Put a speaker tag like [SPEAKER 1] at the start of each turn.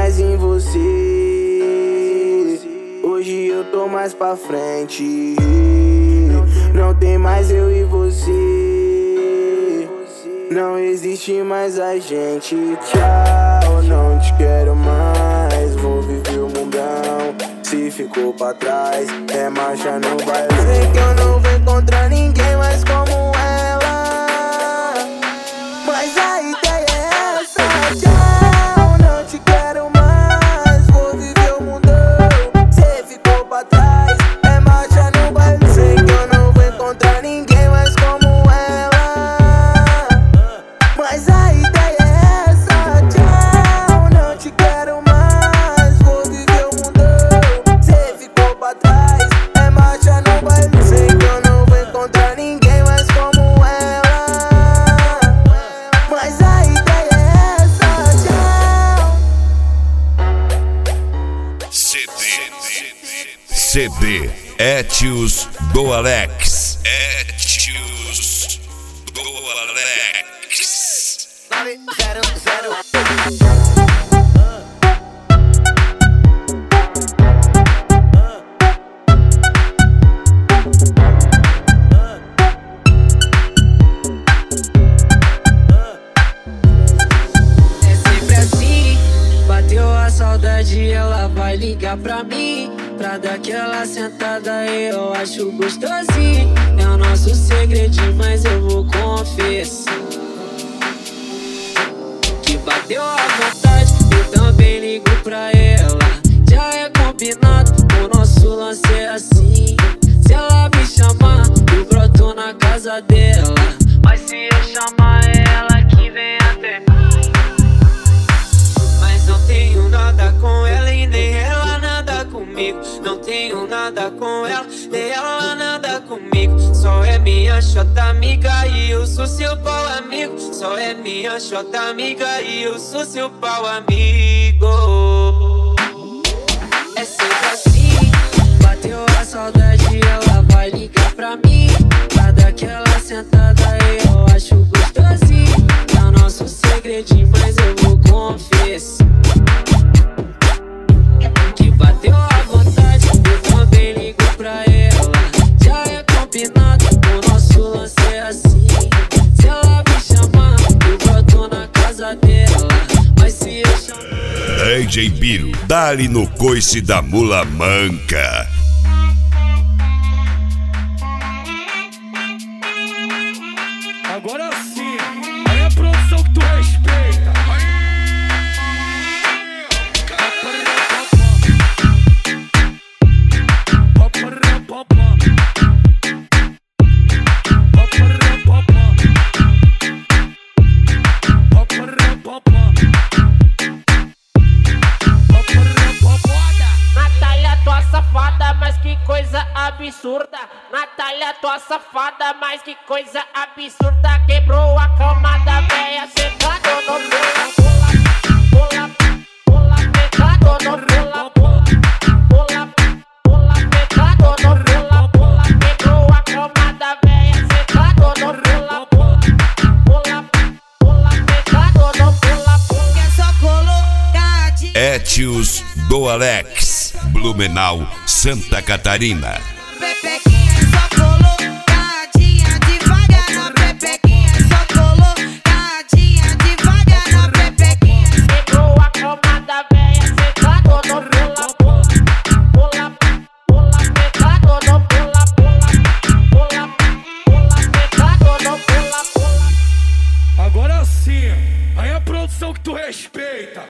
[SPEAKER 1] mais em você. Hoje eu tô mais pra frente. Não tem mais eu e você. Não existe mais a gente. Tchau, não te quero mais. Vou viver o mundão. Se ficou pra trás, é marcha no baile. Sei que eu não vou encontrar ninguém mais como ela, mas a ideia é essa. Tchau, não te quero mais. Vou viver o mundão. Se ficou pra trás, é marcha no baile. Sei que eu não vou encontrar ninguém mais como ela, mas a ideia é essa. Tchau, não te quero mais. Vou viver o mundão. Se ficou pra trás, é marcha no baile. Sei que eu não vou encontrar ninguém mais como ela, mas a ideia é essa. Tchau.
[SPEAKER 2] CD Etios do Alex. Etios do Alex.
[SPEAKER 1] 900.
[SPEAKER 3] É sempre assim, bateu a saudade, ela vai ligar pra mim, pra dar aquela sentada eu acho gostosinho. É o nosso segredinho, mas eu vou confessar que bateu a vontade, eu também ligo pra ela. Já é combinado, o nosso lance é assim. Se ela me chamar, eu broto na casa dela, mas se eu chamar ela que vem até mim. Mas não tenho nada com ela e nem ela nada comigo. Não tenho nada com ela, nem ela nada comigo. Só é minha chota amiga e eu sou seu pau amigo. Só é minha chota amiga e eu sou seu pau amigo. É sempre assim, bateu a saudade, ela vai ligar pra mim, pra dar aquela sentada eu acho gostosinho. É o nosso segredinho, mas eu vou confessar que bateu a vontade, eu também ligo pra ela. Já é combinado, o nosso lance é assim. Se ela me chamar, eu broto na casa dela, mas se eu chamar
[SPEAKER 2] DJ Biro, dá-lhe no coice da mula manca.
[SPEAKER 4] Agora sim, aí a produção que tu respeita.
[SPEAKER 5] Natália, tua safada, mas que coisa absurda. Natália, tua safada, mas que coisa absurda. Quebrou a cama da véia, sentado no pula, pula, pecado no pula, pecado no pula. Quebrou a cama da véia, sentado no pula, pecado no pula.
[SPEAKER 3] que é só colocadinho.
[SPEAKER 2] Etios do Alex, Blumenau, Santa Catarina.
[SPEAKER 3] Pepequinha só colocadinha devagar na pepequinha, só colocadinha devagar na pepequinha.
[SPEAKER 5] Quebrou a cama da véia, sentado no pula, pecado no pula, pecado no pula.
[SPEAKER 4] Agora sim, aí a produção que tu respeita.